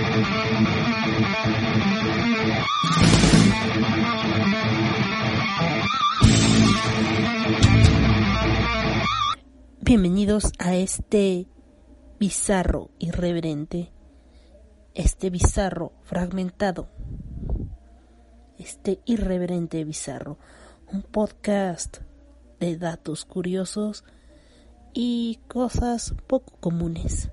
Bienvenidos a este bizarro irreverente, este bizarro fragmentado, este irreverente bizarro, un podcast de datos curiosos y cosas poco comunes.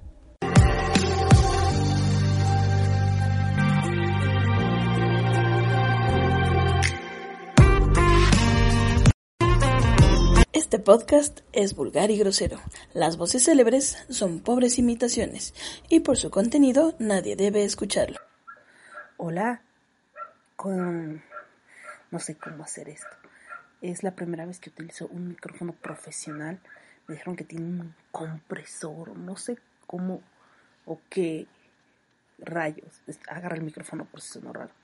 Este podcast es vulgar y grosero. Las voces célebres son pobres imitaciones y por su contenido nadie debe escucharlo. Hola, no sé cómo hacer esto. Es la primera vez que utilizo un micrófono profesional. Me dijeron que tiene un compresor, no sé cómo o qué rayos. Agarra el micrófono por si sonó raro.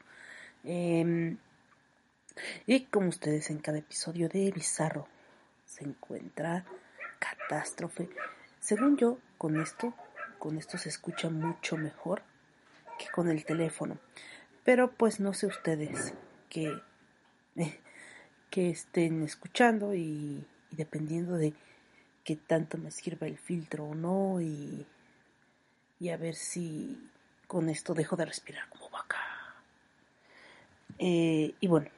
Y como ustedes en cada episodio de Bizarro se encuentra catástrofe. Según yo, con esto se escucha mucho mejor que con el teléfono. Pero pues no sé ustedes que estén escuchando y dependiendo de qué tanto me sirva el filtro o no y a ver si con esto dejo de respirar como vaca. Y bueno,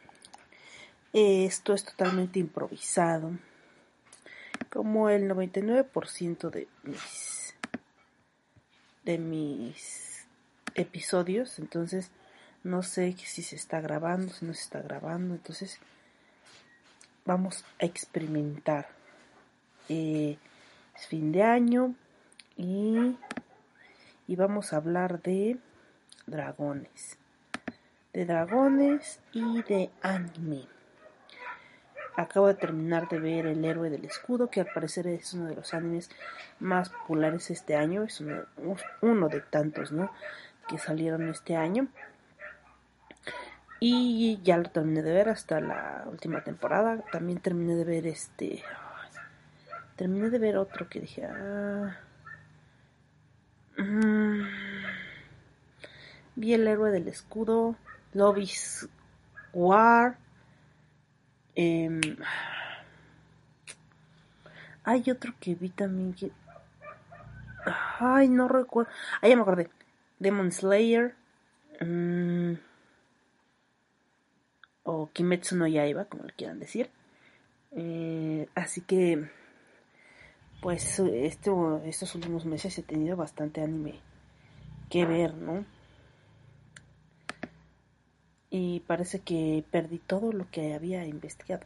esto es totalmente improvisado, como el 99% de mis episodios. Entonces no sé si se está grabando, si no se está grabando. Entonces vamos a experimentar. Es fin de año y vamos a hablar de dragones y de anime. Acabo de terminar de ver El Héroe del Escudo, que al parecer es uno de los animes más populares este año. Es uno de tantos, ¿no?, que salieron este año. Y ya lo terminé de ver hasta la última temporada. También terminé de ver otro que dije... Vi El Héroe del Escudo, Love is War. Hay otro que vi también que... no recuerdo. Ya me acordé. Demon Slayer. O Kimetsu no Yaiba, como le quieran decir. Así que... pues estos últimos meses he tenido bastante anime que ver, ¿no? Y parece que perdí todo lo que había investigado.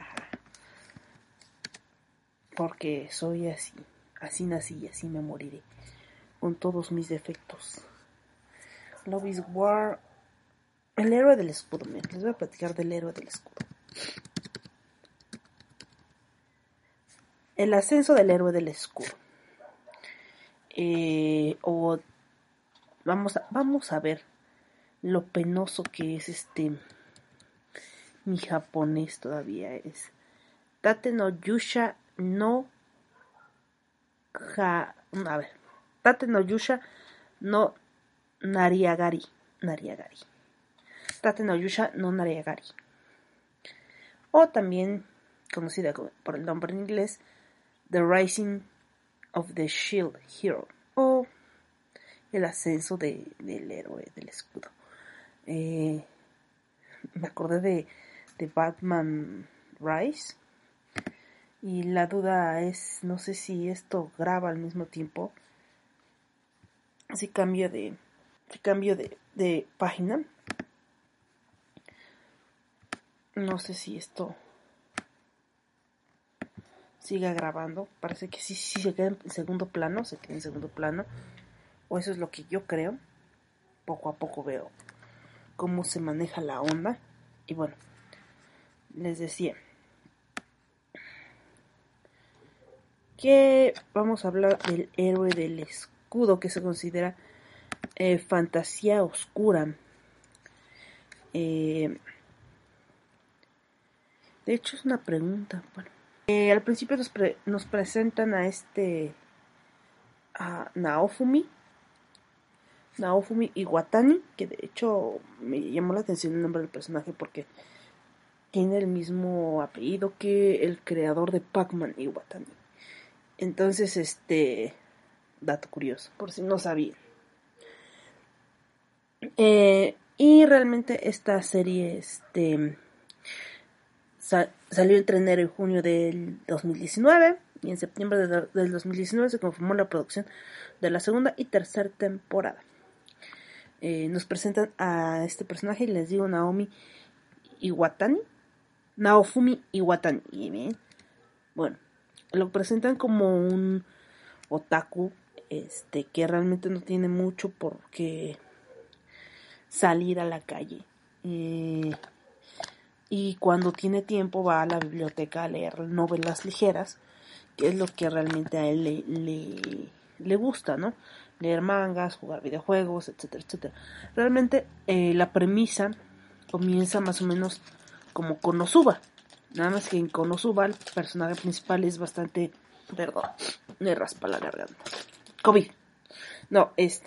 Porque soy así nací y así me moriré, con todos mis defectos. Love is War. El Héroe del Escudo. Les voy a platicar del Héroe del Escudo. El ascenso del Héroe del Escudo. Vamos a ver lo penoso que es mi japonés todavía es Tate no Yusha no Tate no Yusha no Nariagari. Tate no Yusha no Nariagari, o también conocida por el nombre en inglés The Rising of the Shield Hero, o el ascenso del Héroe del Escudo. Me acordé de Batman Rise, y la duda es, no sé si esto graba al mismo tiempo, si cambio de página. No sé si esto siga grabando. Parece que sí se queda en segundo plano, o eso es lo que yo creo. Poco a poco veo cómo se maneja la onda. Y bueno, les decía que vamos a hablar del Héroe del Escudo, que se considera fantasía oscura. De hecho es una pregunta. Bueno, al principio nos presentan a Naofumi, Naofumi Iwatani, que de hecho me llamó la atención el nombre del personaje porque tiene el mismo apellido que el creador de Pac-Man, Iwatani. Entonces, dato curioso, por si no sabían. Y realmente esta serie, salió entre enero y junio del 2019 y en septiembre del 2019 se confirmó la producción de la segunda y tercera temporada. Nos presentan a este personaje y les digo Naofumi Iwatani. Bien. Bueno, lo presentan como un otaku, que realmente no tiene mucho por qué salir a la calle. Y cuando tiene tiempo va a la biblioteca a leer novelas ligeras, que es lo que realmente a él le gusta, ¿no? Leer mangas, jugar videojuegos, etcétera, etcétera. Realmente la premisa comienza más o menos como Konosuba. Nada más que en Konosuba el personaje principal es bastante... Perdón, me raspa la garganta. COVID. No, es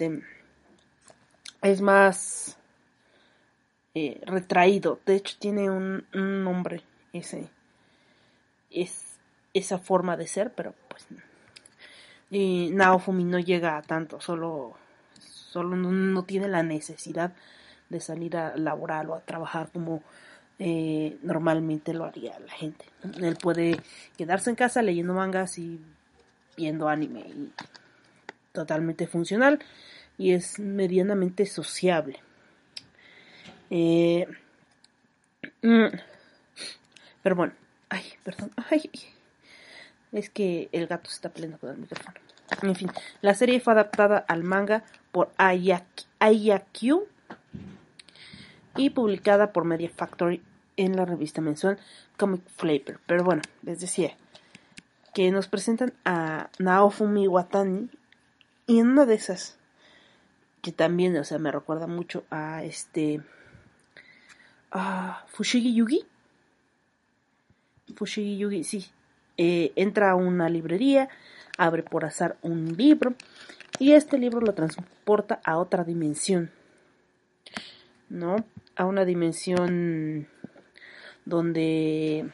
más retraído. De hecho tiene un nombre esa forma de ser, pero pues y Naofumi no llega a tanto, solo no tiene la necesidad de salir a laborar o a trabajar como normalmente lo haría la gente. Él puede quedarse en casa leyendo mangas y viendo anime, y totalmente funcional, y es medianamente sociable. Pero bueno, perdón, es que el gato se está peleando con el micrófono. En fin, la serie fue adaptada al manga por Ayakyu y publicada por Media Factory en la revista mensual Comic Flavor. Pero bueno, les decía que nos presentan a Naofumi Iwatani, y en una de esas, que también, o sea, me recuerda mucho a Fushigi Yugi, sí. Entra a una librería, abre por azar un libro, y este libro lo transporta a otra dimensión, ¿no? A una dimensión donde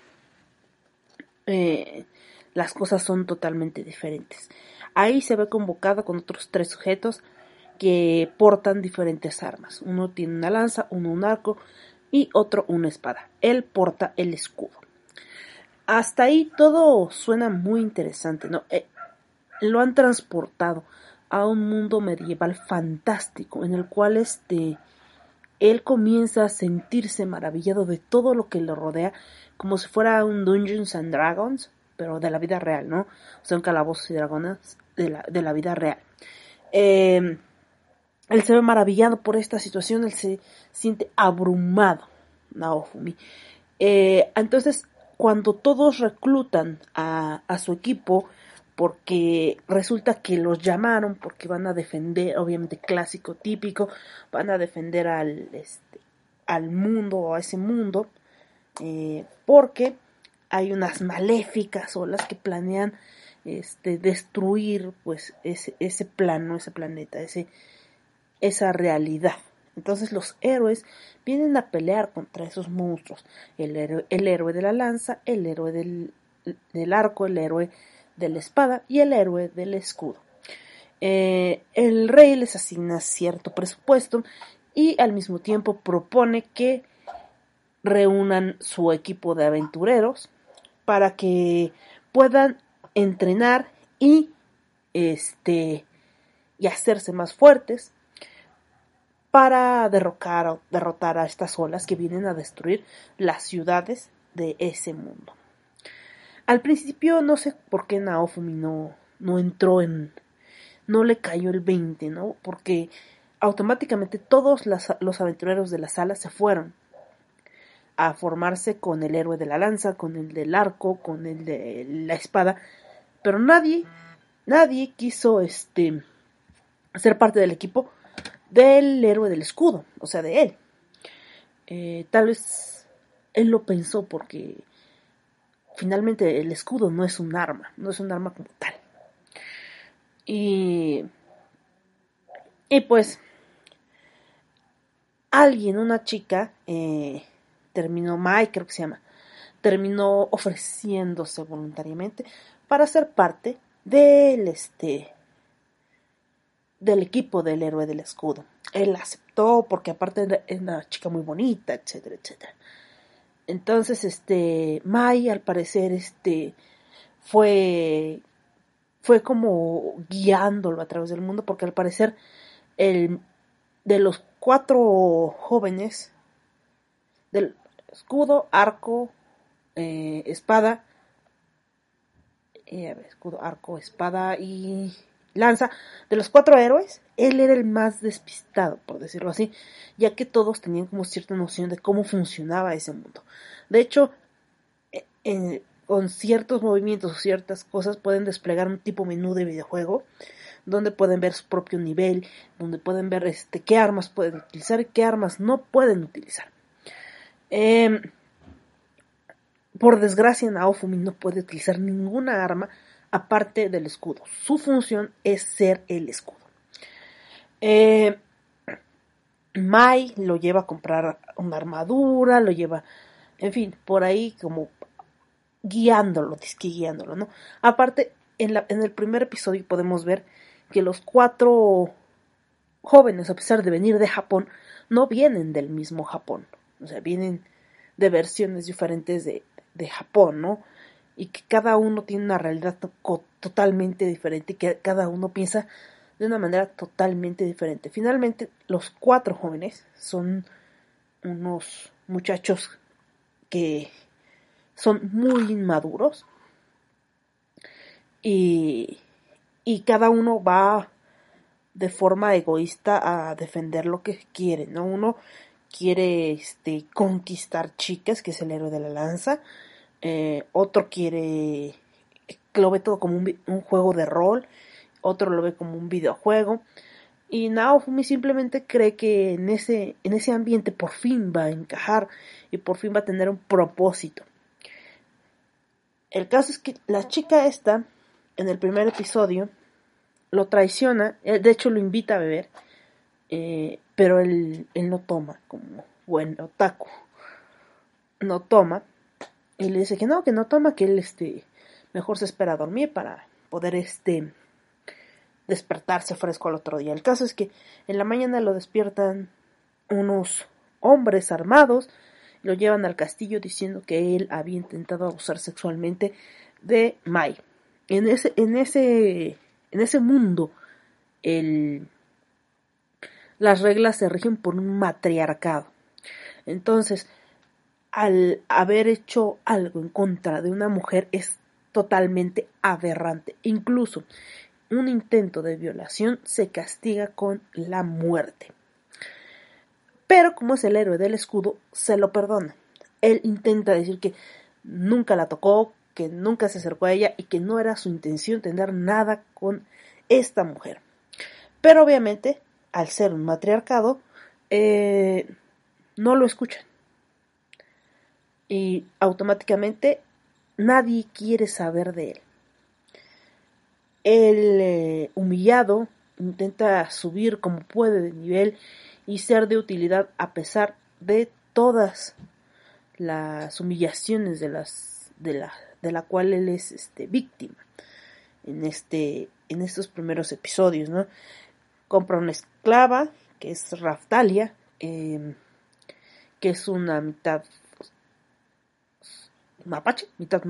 las cosas son totalmente diferentes. Ahí se ve convocado con otros 3 sujetos que portan diferentes armas. Uno tiene una lanza, uno un arco y otro una espada. Él porta el escudo. Hasta ahí todo suena muy interesante, ¿no? Lo han transportado a un mundo medieval fantástico en el cual él comienza a sentirse maravillado de todo lo que lo rodea, como si fuera un Dungeons and Dragons, pero de la vida real, ¿no? O sea, un calabozos y dragones de la vida real. Él se ve maravillado por esta situación, él se siente abrumado, Naofumi. Entonces, cuando todos reclutan a su equipo, porque resulta que los llamaron porque van a defender, obviamente clásico, típico, van a defender al mundo o a ese mundo, porque hay unas maléficas olas que planean destruir pues ese plano, ese planeta, esa realidad. Entonces los héroes vienen a pelear contra esos monstruos. El héroe de la lanza, el héroe del arco, el héroe de la espada y el héroe del escudo. El rey les asigna cierto presupuesto y al mismo tiempo propone que reúnan su equipo de aventureros para que puedan entrenar y hacerse más fuertes para derrotar a estas olas que vienen a destruir las ciudades de ese mundo. Al principio no sé por qué Naofumi no entró no le cayó el 20, ¿no? Porque automáticamente todos los aventureros de la sala se fueron a formarse con el héroe de la lanza, con el del arco, con el de la espada, pero nadie quiso ser parte del equipo del héroe del escudo, o sea, de él. Tal vez él lo pensó porque finalmente el escudo no es un arma como tal. Y pues una chica, Mai creo que se llama, terminó ofreciéndose voluntariamente para ser parte del equipo del héroe del escudo. Él aceptó porque aparte era una chica muy bonita, etcétera, etcétera. Entonces, Mai al parecer, fue como guiándolo a través del mundo, porque al parecer de los 4 jóvenes del escudo, arco, espada, escudo, arco, espada y lanza, de los 4 héroes, él era el más despistado, por decirlo así, ya que todos tenían como cierta noción de cómo funcionaba ese mundo. De hecho, con ciertos movimientos o ciertas cosas pueden desplegar un tipo menú de videojuego, donde pueden ver su propio nivel, donde pueden ver qué armas pueden utilizar y qué armas no pueden utilizar. Por desgracia, Naofumi no puede utilizar ninguna arma aparte del escudo. Su función es ser el escudo. Mai lo lleva a comprar una armadura, lo lleva, en fin, por ahí como guiándolo, ¿no? Aparte, en el primer episodio podemos ver que los 4 jóvenes, a pesar de venir de Japón, no vienen del mismo Japón. O sea, vienen de versiones diferentes de Japón, ¿no? Y que cada uno tiene una realidad totalmente diferente y que cada uno piensa de una manera totalmente diferente. Finalmente, los 4 jóvenes son unos muchachos que son muy inmaduros y cada uno va de forma egoísta a defender lo que quiere, ¿no? Uno quiere conquistar chicas, que es el héroe de la lanza. Otro quiere, lo ve todo como un juego de rol. Otro lo ve como un videojuego. Y Naofumi simplemente cree que en ese ambiente por fin va a encajar y por fin va a tener un propósito. El caso es que la chica esta, en el primer episodio, lo traiciona, de hecho lo invita a beber, pero él no toma, como buen otaku. No toma, y le dice que no toma, que él mejor se espera a dormir para poder despertarse fresco al otro día. El caso es que en la mañana lo despiertan unos hombres armados, lo llevan al castillo diciendo que él había intentado abusar sexualmente de Mai. En ese mundo, las reglas se rigen por un matriarcado. Entonces, al haber hecho algo en contra de una mujer es totalmente aberrante. Incluso un intento de violación se castiga con la muerte. Pero como es el héroe del escudo, se lo perdona. Él intenta decir que nunca la tocó, que nunca se acercó a ella y que no era su intención tener nada con esta mujer. Pero obviamente, al ser un matriarcado, no lo escuchan. Y automáticamente nadie quiere saber de él. Él, humillado, intenta subir como puede de nivel y ser de utilidad a pesar de todas las humillaciones de la cual él es víctima en estos primeros episodios, ¿no? Compra una esclava que es Raftalia, que es una mitad mapache, mitad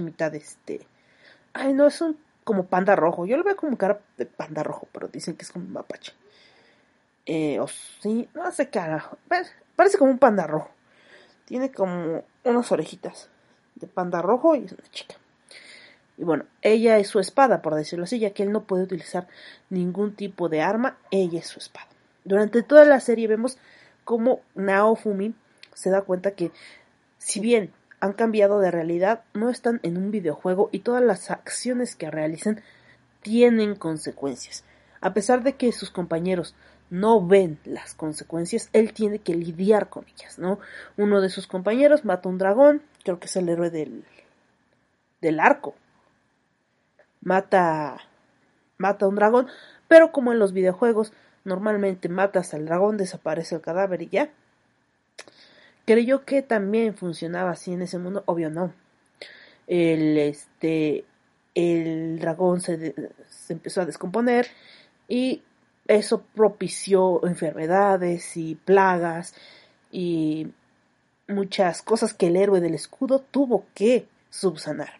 ay no, es un como panda rojo. Yo lo veo como cara de panda rojo, pero dicen que es como un mapache. O sí, no sé qué carajo. Parece como un panda rojo. Tiene como unas orejitas de panda rojo y es una chica. Y bueno, ella es su espada, por decirlo así, ya que él no puede utilizar ningún tipo de arma. Ella es su espada. Durante toda la serie vemos cómo Naofumi se da cuenta que, si bien han cambiado de realidad, no están en un videojuego y todas las acciones que realizan tienen consecuencias. A pesar de que sus compañeros no ven las consecuencias, él tiene que lidiar con ellas, ¿no? Uno de sus compañeros mata a un dragón, creo que es el héroe del arco. Mata a un dragón, pero como en los videojuegos Normalmente matas al dragón, desaparece el cadáver y ya. Creyó que también funcionaba así en ese mundo, obvio no. El dragón se empezó a descomponer y eso propició enfermedades y plagas y muchas cosas que el héroe del escudo tuvo que subsanar.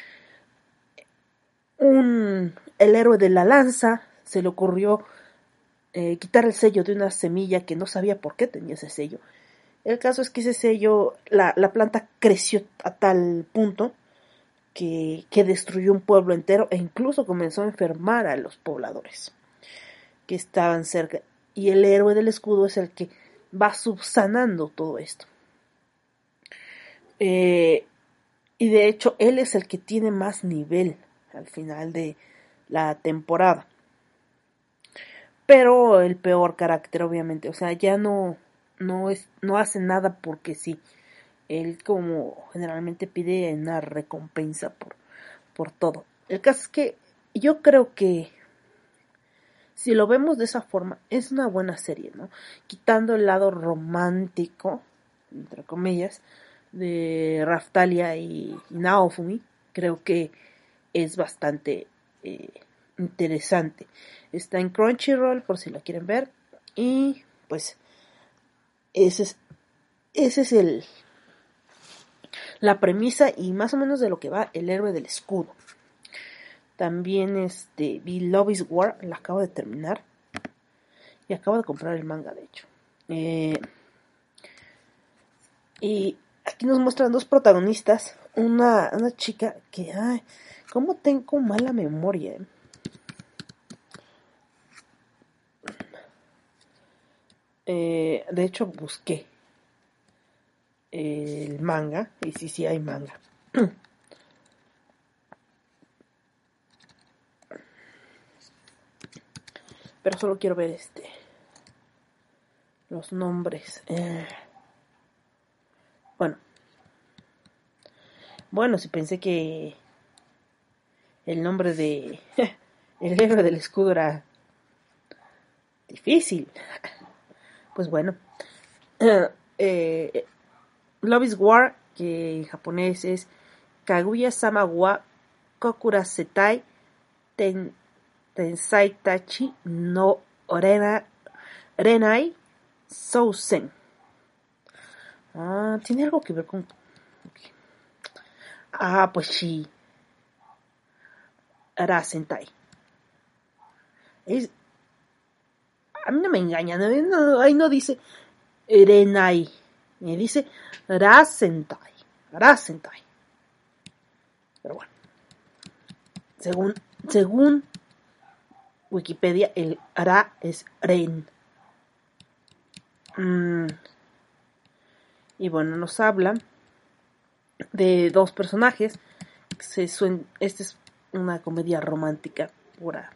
El héroe de la lanza se le ocurrió quitar el sello de una semilla que no sabía por qué tenía ese sello. El caso es que ese sello, la planta creció a tal punto que destruyó un pueblo entero e incluso comenzó a enfermar a los pobladores que estaban cerca. Y el héroe del escudo es el que va subsanando todo esto. Y de hecho, él es el que tiene más nivel al final de la temporada. Pero el peor carácter, obviamente. O sea, ya no hace nada porque sí. Él como generalmente pide una recompensa por todo. El caso es que yo creo que si lo vemos de esa forma, es una buena serie, ¿no? Quitando el lado romántico, entre comillas, de Raftalia y Naofumi, creo que es bastante interesante. Está en Crunchyroll por si la quieren ver. Y pues ese es la premisa y más o menos de lo que va el héroe del escudo. También vi Love is War, la acabo de terminar. Y acabo de comprar el manga, de hecho. Y aquí nos muestran dos protagonistas. Una chica que, ay, cómo tengo mala memoria. De hecho, busqué el manga. Y sí hay manga. Pero solo quiero ver los nombres. Bueno, si pensé que el nombre de el héroe del escudo era difícil. Pues bueno. Love is War, que en japonés es Kaguya-sama wa Kokurasetai Tensai Tachi no Renai Sousen. Tiene algo que ver con... Okay. Pues sí. Rasentai. A mí no me engañan. Ahí no dice Renai. Me dice Rasentai. Pero bueno. Según Wikipedia, el Ra es Ren. Y bueno, nos habla de dos personajes. Esta es una comedia romántica pura.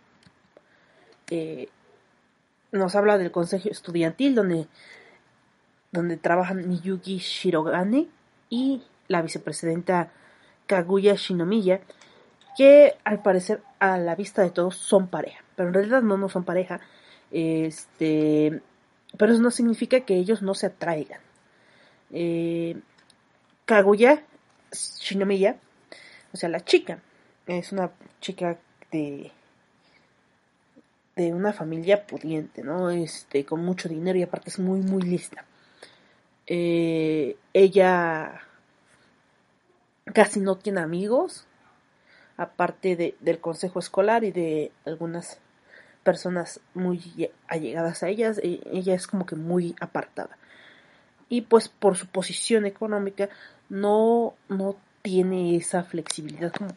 Nos habla del consejo estudiantil donde trabajan Miyuki Shirogane y la vicepresidenta Kaguya Shinomiya, que al parecer a la vista de todos son pareja, pero en realidad no son pareja. Pero eso no significa que ellos no se atraigan. Kaguya Shinomiya, o sea, la chica, es una chica de una familia pudiente, ¿no? Con mucho dinero y aparte es muy, muy lista. Ella casi no tiene amigos, aparte del consejo escolar y de algunas personas muy allegadas a ellas. Ella es como que muy apartada. Y pues por su posición económica no tiene esa flexibilidad como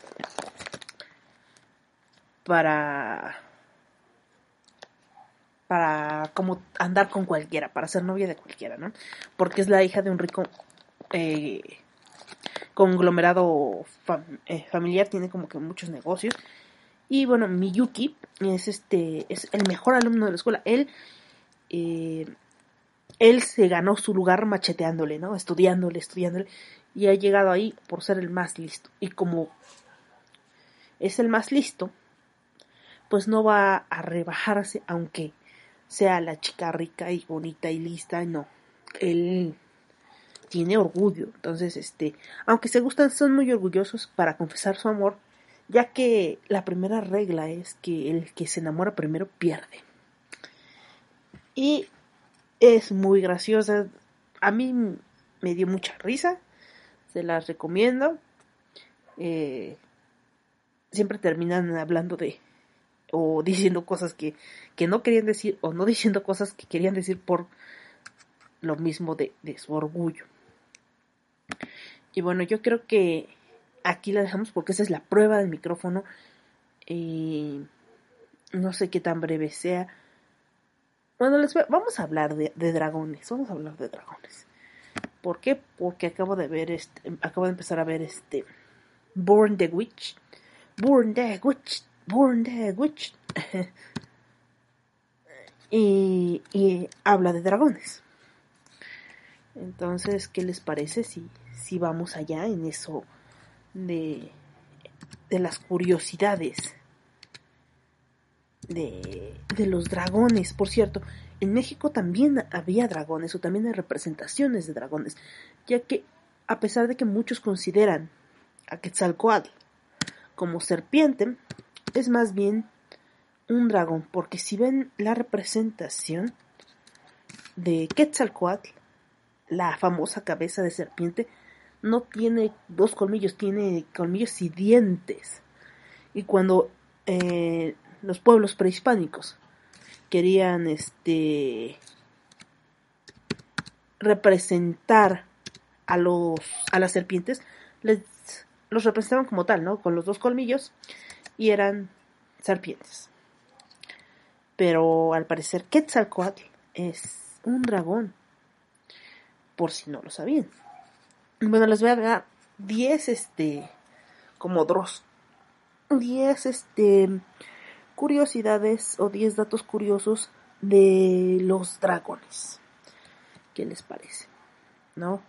para como andar con cualquiera, para ser novia de cualquiera, ¿no? Porque es la hija de un rico conglomerado familiar, tiene como que muchos negocios. Y bueno, Miyuki es el mejor alumno de la escuela. Él se ganó su lugar macheteándole, ¿no? Estudiándole, y ha llegado ahí por ser el más listo. Y como es el más listo, pues no va a rebajarse, aunque sea la chica rica y bonita y lista, no. Él tiene orgullo. Entonces, aunque se gustan, son muy orgullosos para confesar su amor, ya que la primera regla es que el que se enamora primero pierde. Y es muy graciosa. A mí me dio mucha risa. Se las recomiendo. Siempre terminan hablando o diciendo cosas que no querían decir, o no diciendo cosas que querían decir por lo mismo de su orgullo. Y bueno, yo creo que aquí la dejamos porque esa es la prueba del micrófono. No sé qué tan breve sea. Bueno, vamos a hablar de dragones. Vamos a hablar de dragones. ¿Por qué? Porque acabo de empezar a ver Born the Witch. y habla de dragones. Entonces, ¿qué les parece si vamos allá en eso de las curiosidades de los dragones? Por cierto, en México también había dragones, o también hay representaciones de dragones, ya que a pesar de que muchos consideran a Quetzalcóatl como serpiente, es más bien un dragón, porque si ven la representación de Quetzalcóatl, la famosa cabeza de serpiente, no tiene 2 colmillos, tiene colmillos y dientes. Y cuando los pueblos prehispánicos querían representar a las serpientes, los representaban como tal, ¿no? Con los 2 colmillos, y eran serpientes. Pero al parecer Quetzalcóatl es un dragón, por si no lo sabían. Bueno, les voy a dar 10 como Dross, 10 curiosidades o 10 datos curiosos de los dragones. ¿Qué les parece? ¿No?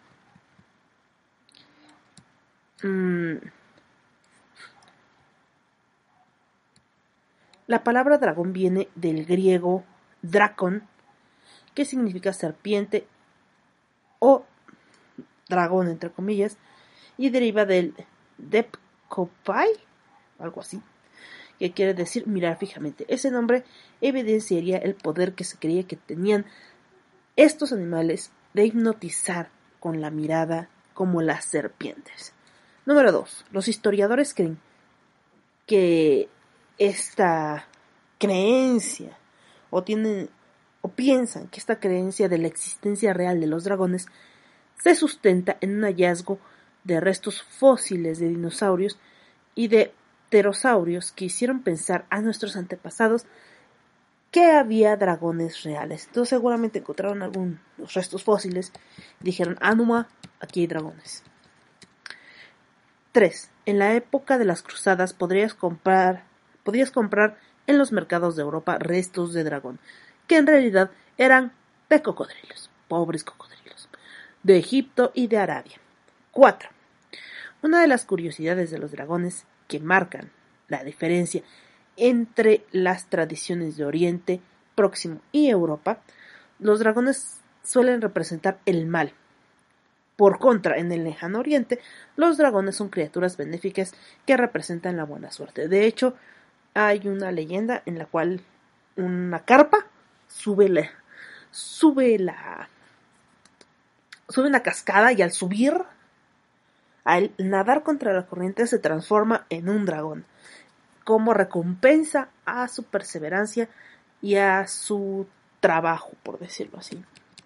La palabra dragón viene del griego drakon, que significa serpiente o dragón entre comillas, y deriva del depkopai, algo así, que quiere decir mirar fijamente. Ese nombre evidenciaría el poder que se creía que tenían estos animales de hipnotizar con la mirada, como las serpientes. Número 2. Los historiadores creen que esta creencia o piensan que esta creencia de la existencia real de los dragones se sustenta en un hallazgo de restos fósiles de dinosaurios y de pterosaurios que hicieron pensar a nuestros antepasados que había dragones reales. Entonces seguramente encontraron algunos restos fósiles y dijeron, no, aquí hay dragones. 3. En la época de las cruzadas podías comprar en los mercados de Europa restos de dragón, que en realidad eran de cocodrilos, pobres cocodrilos, de Egipto y de Arabia. 4. Una de las curiosidades de los dragones que marcan la diferencia entre las tradiciones de Oriente Próximo y Europa, los dragones suelen representar el mal. Por contra, en el lejano Oriente, los dragones son criaturas benéficas que representan la buena suerte. De hecho, hay una leyenda en la cual una carpa sube una cascada, y al nadar contra la corriente, se transforma en un dragón, como recompensa a su perseverancia y a su trabajo, por decirlo así.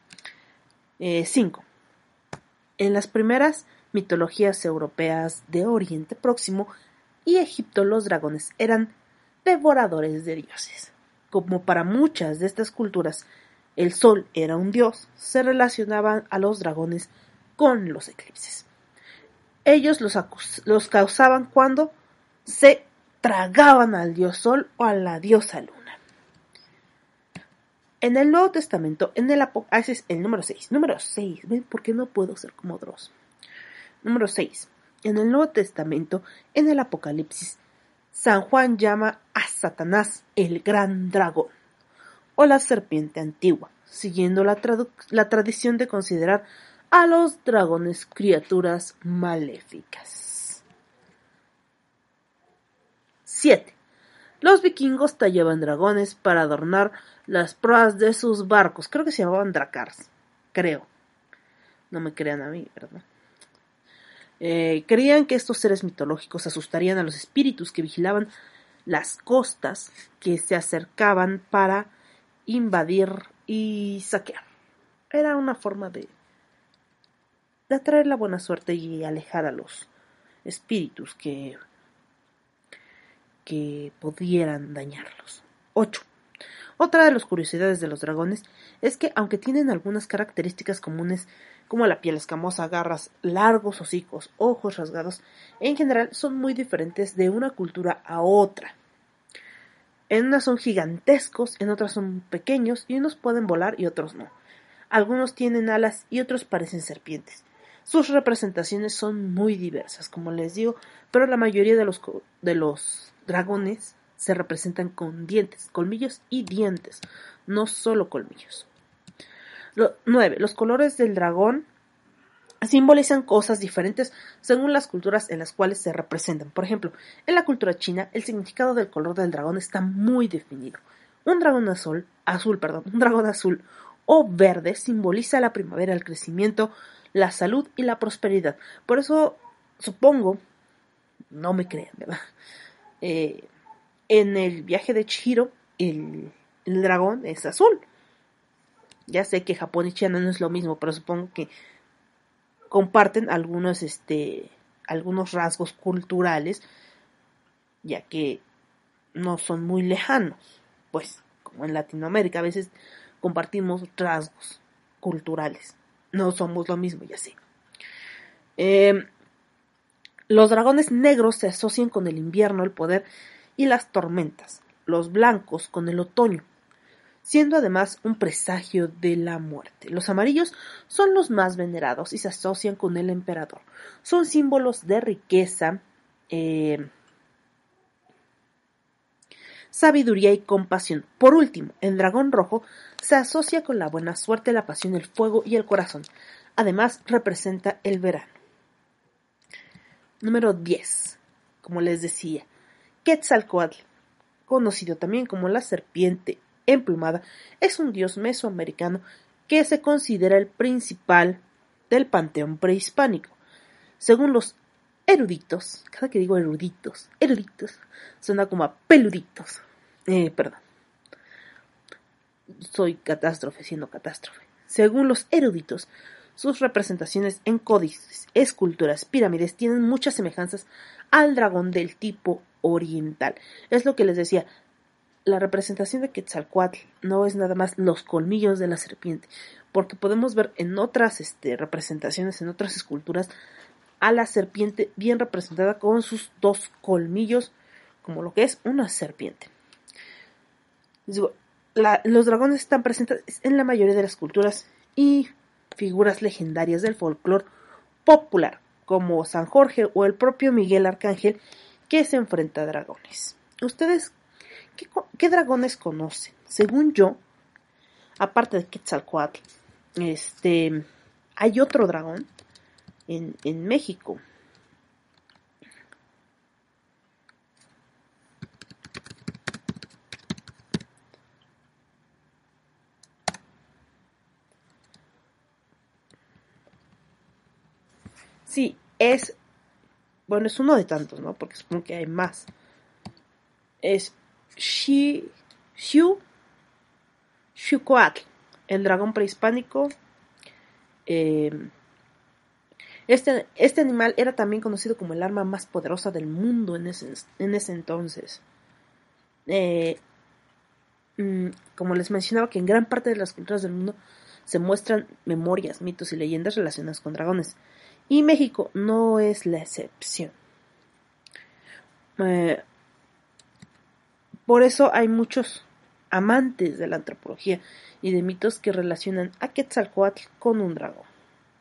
5. En las primeras mitologías europeas de Oriente Próximo y Egipto, los dragones eran devoradores de dioses. Como para muchas de estas culturas el sol era un dios, se relacionaban a los dragones con los eclipses. Ellos los causaban cuando se tragaban al dios sol o a la diosa luna. En el Nuevo Testamento, ese es el número 6. Número 6, ¿ven por qué no puedo ser como Dross? Número 6. En el Nuevo Testamento, en el Apocalipsis, San Juan llama a Satanás el gran dragón, o la serpiente antigua, siguiendo la tradición de considerar a los dragones criaturas maléficas. 7. Los vikingos tallaban dragones para adornar las proas de sus barcos. Creo que se llamaban dracars. Creo. No me crean a mí, ¿verdad? Creían que estos seres mitológicos asustarían a los espíritus que vigilaban las costas, que se acercaban para invadir y saquear. Era una forma de atraer la buena suerte y alejar a los espíritus que pudieran dañarlos. 8. Otra de las curiosidades de los dragones es que, aunque tienen algunas características comunes como la piel escamosa, garras, largos hocicos, ojos rasgados, en general son muy diferentes de una cultura a otra. En unas son gigantescos, en otras son pequeños y unos pueden volar y otros no. Algunos tienen alas y otros parecen serpientes. Sus representaciones son muy diversas, como les digo, pero la mayoría de los dragones se representan con dientes, colmillos y dientes, no solo colmillos. 9. Los colores del dragón simbolizan cosas diferentes según las culturas en las cuales se representan. Por ejemplo, en la cultura china, el significado del color del dragón está muy definido. Un dragón azul o verde simboliza la primavera, el crecimiento, la salud y la prosperidad. Por eso, supongo, no me crean, ¿verdad? En el viaje de Chihiro, el dragón es azul. Ya sé que Japón y China no es lo mismo, pero supongo que comparten algunos rasgos culturales, ya que no son muy lejanos. Pues, como en Latinoamérica, a veces compartimos rasgos culturales. No somos lo mismo, ya sé. Los dragones negros se asocian con el invierno, el poder y las tormentas. Los blancos con el otoño, siendo además un presagio de la muerte. Los amarillos son los más venerados y se asocian con el emperador. Son símbolos de riqueza, sabiduría y compasión. Por último, el dragón rojo se asocia con la buena suerte, la pasión, el fuego y el corazón. Además, representa el verano. Número 10. Como les decía, Quetzalcóatl, conocido también como la serpiente emplumada, es un dios mesoamericano que se considera el principal del panteón prehispánico. Según los eruditos, cada que digo eruditos, suena como a peluditos. Perdón. Soy catástrofe siendo catástrofe. Según los eruditos, sus representaciones en códices, esculturas, pirámides tienen muchas semejanzas al dragón del tipo oriental. Es lo que les decía. La representación de Quetzalcóatl no es nada más los colmillos de la serpiente, porque podemos ver en otras representaciones, en otras esculturas, a la serpiente bien representada con sus dos colmillos, como lo que es una serpiente. Les digo, los dragones están presentes en la mayoría de las culturas y figuras legendarias del folclore popular, como San Jorge o el propio Miguel Arcángel, que se enfrenta a dragones. ¿Ustedes qué dragones conocen? Según yo, aparte de Quetzalcóatl, hay otro dragón en México. Sí, es uno de tantos, ¿no? Porque supongo que hay más. Es Xucoatl, el dragón prehispánico. Este animal era también conocido como el arma más poderosa del mundo en ese entonces. Como les mencionaba, que en gran parte de las culturas del mundo se muestran memorias, mitos y leyendas relacionadas con dragones. Y México no es la excepción. Por eso hay muchos amantes de la antropología y de mitos que relacionan a Quetzalcóatl con un dragón,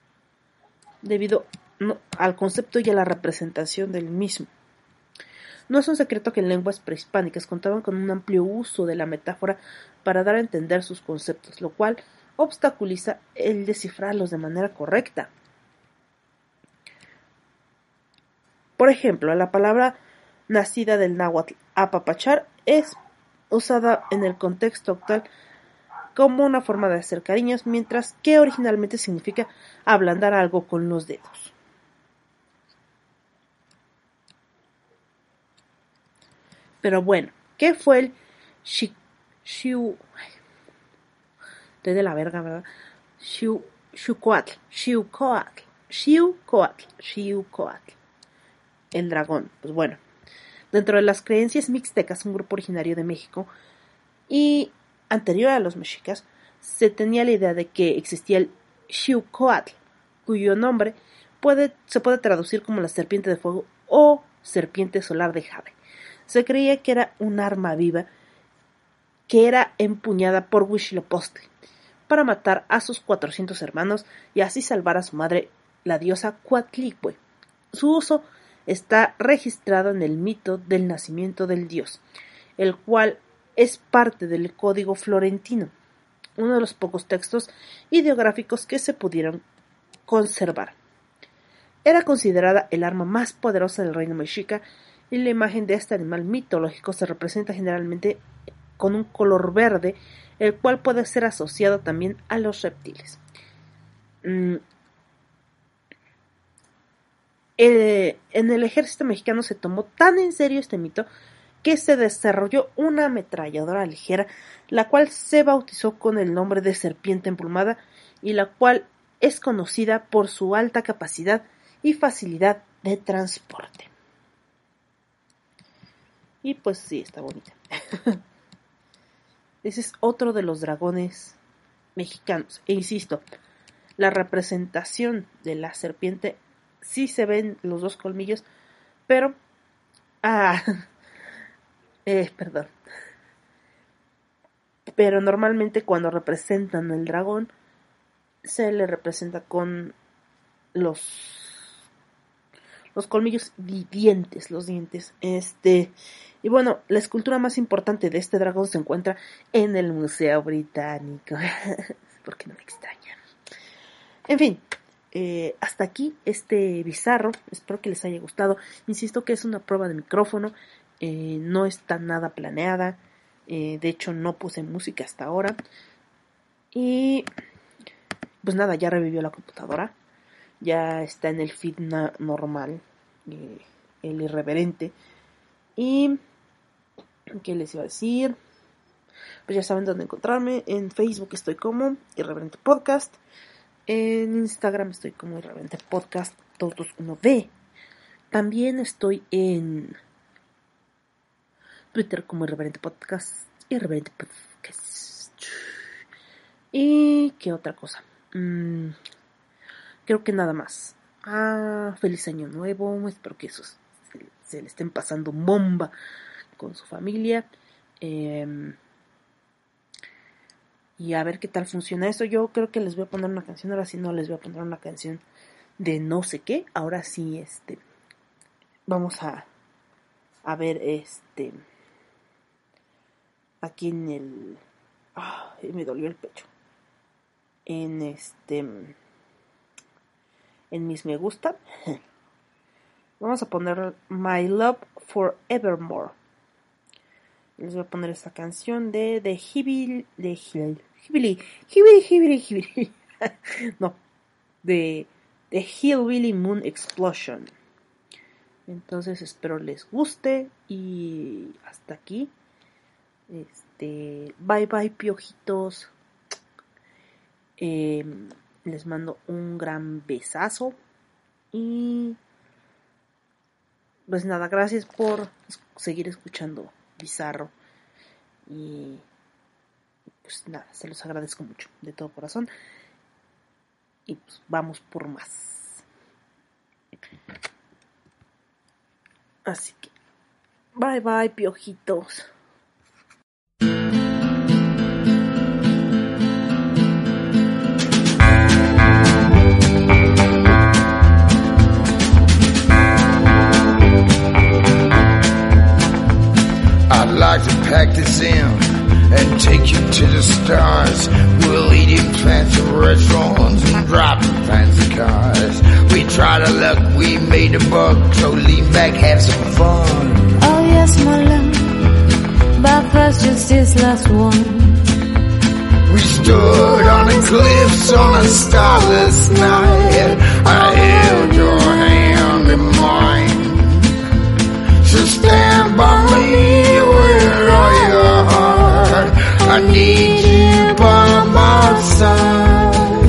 debido al concepto y a la representación del mismo. No es un secreto que en lenguas prehispánicas contaban con un amplio uso de la metáfora para dar a entender sus conceptos, lo cual obstaculiza el descifrarlos de manera correcta. Por ejemplo, la palabra nacida del náhuatl apapachar es usada en el contexto actual como una forma de hacer cariños, mientras que originalmente significa ablandar algo con los dedos. Pero bueno, ¿qué fue el Estoy de la verga, ¿verdad? Xiuhcoatl. El dragón. Pues bueno, dentro de las creencias mixtecas, un grupo originario de México y anterior a los mexicas, se tenía la idea de que existía el Xiuhcoatl, cuyo nombre se puede traducir como la serpiente de fuego o serpiente solar de Jade. Se creía que era un arma viva que era empuñada por Huitzilopochtli para matar a sus 400 hermanos y así salvar a su madre, la diosa Coatlicue. Su uso está registrado en el mito del nacimiento del dios, el cual es parte del Código Florentino, uno de los pocos textos ideográficos que se pudieron conservar. Era considerada el arma más poderosa del reino mexica y la imagen de este animal mitológico se representa generalmente con un color verde, el cual puede ser asociado también a los reptiles. En el ejército mexicano se tomó tan en serio este mito que se desarrolló una ametralladora ligera, la cual se bautizó con el nombre de serpiente emplumada y la cual es conocida por su alta capacidad y facilidad de transporte. Y pues sí, está bonita. Ese es otro de los dragones mexicanos. E insisto, la representación de la serpiente sí se ven los dos colmillos, pero perdón. Pero normalmente cuando representan el dragón se le representa con los colmillos y dientes, los dientes. Y bueno, la escultura más importante de este dragón se encuentra en el Museo Británico. Porque no me extraña. En fin, hasta aquí este bizarro. Espero que les haya gustado. Insisto que es una prueba de micrófono. No está nada planeada. De hecho, no puse música hasta ahora. Y pues nada, ya revivió la computadora. Ya está en el feed normal. El irreverente. Y ¿qué les iba a decir? Pues ya saben dónde encontrarme. En Facebook estoy como Irreverente Podcast. En Instagram estoy como Irreverente Podcast 221D. También estoy en Twitter como Irreverente Podcast. Irreverente Podcast. ¿Y qué otra cosa? Creo que nada más. Feliz año nuevo. Espero que esos se le estén pasando bomba con su familia. Y a ver qué tal funciona esto. Yo creo que les voy a poner una canción. Ahora sí no les voy a poner una canción de no sé qué. Ahora sí, vamos a ver aquí en el... me dolió el pecho. En mis me gusta. Vamos a poner My Love Forevermore. Les voy a poner esta canción de Hillbilly. No, de Hillbilly Moon Explosion. Entonces espero les guste y hasta aquí. Bye bye piojitos. Les mando un gran besazo y pues nada, gracias por seguir escuchando Bizarro y pues nada, se los agradezco mucho de todo corazón y pues vamos por más. Así que bye bye piojitos. this in and take you to the stars. We'll eat in fancy restaurants and drive in fancy cars. We tried our luck, we made a buck, so lean back, have some fun. Oh yes, my love, but first just this last one. We stood on the cliffs on a starless night. I held your hand in mine. So stand by me with all your heart. I need you by my side.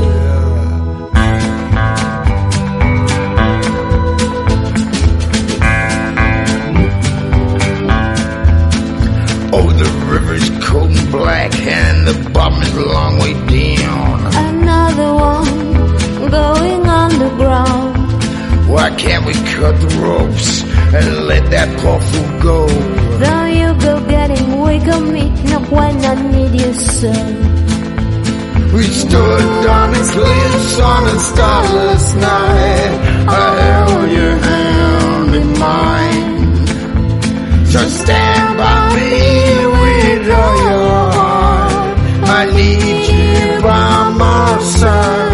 Oh, the river's cold and black and the bottom is a long way down. Another one going underground. Why can't we cut the ropes and let that poor fool go? Though you go getting weak on me, not when I need you so. We stood on the cliffs on a starless night. I held your hand in mine. So stand by me with all your heart. I need you by my side.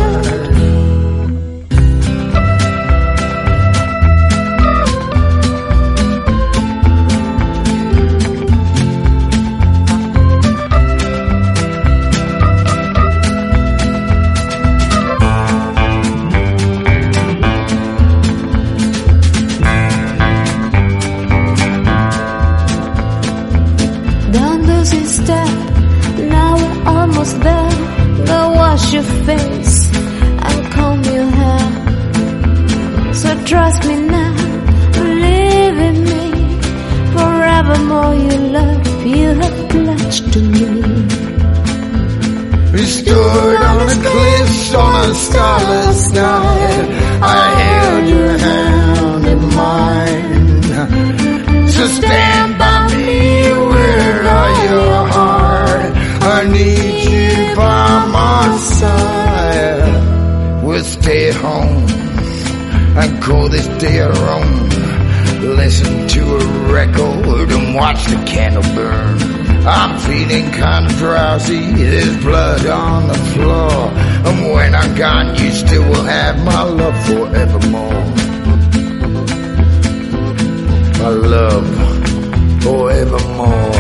There, go wash your face and comb your hair. So trust me now, believe in me. Forevermore your love you have pledged to me. We stood on the cliffs on a starless night. I held your hand in mine. So stand by me with all your heart. I need you by my side. We'll stay at home and call this day our own. Listen to a record and watch the candle burn. I'm feeling kinda drowsy, there's blood on the floor. And when I'm gone you still will have my love forevermore. My love forevermore.